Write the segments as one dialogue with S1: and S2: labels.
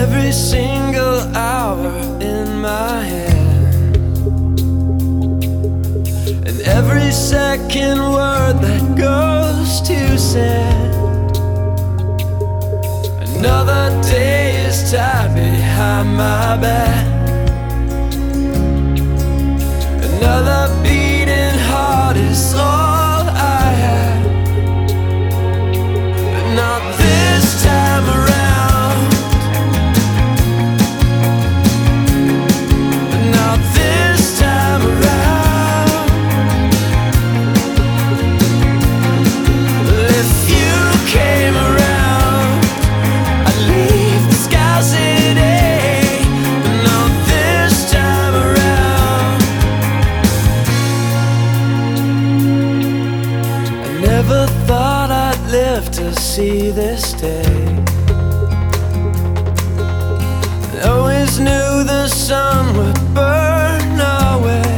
S1: every single hour in my hand, and every second word that goes to send. Another day is tied behind my back, another beating heart is all I have. But not this time around, but not this time around. If you came around, I'd leave the skies today, but not this time around. I never thought I'd live to see this day. I always knew the sun would burn away.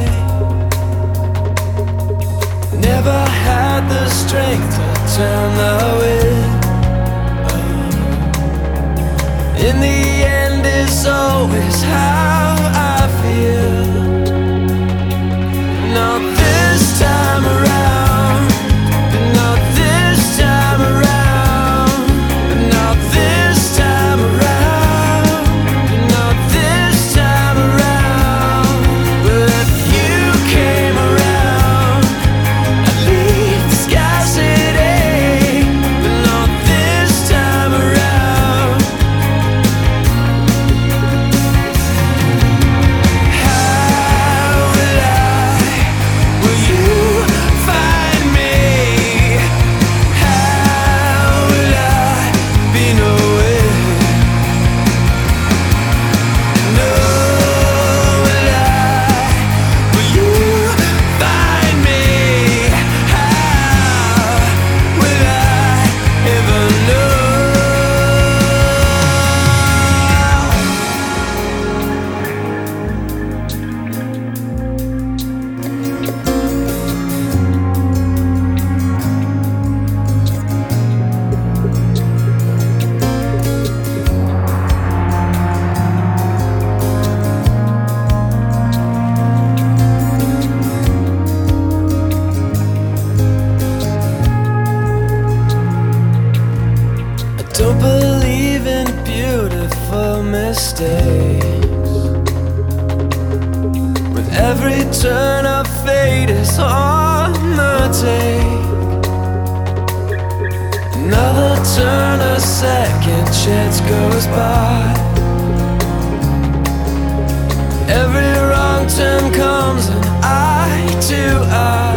S1: Never had the strength to turn the wind. In the end, it's always how I feel. Not this time around, not this time around, not this time around, not this time around. Well, if you came around, I'd leave the skies today, but not this time around. How will you find me? How will I be nowhere? No, will you find me? How will I ever know? I don't believe in beautiful mistakes. With every turn of fate is on the take. Another turn, a second chance goes by. Every wrong turn comes an eye to eye.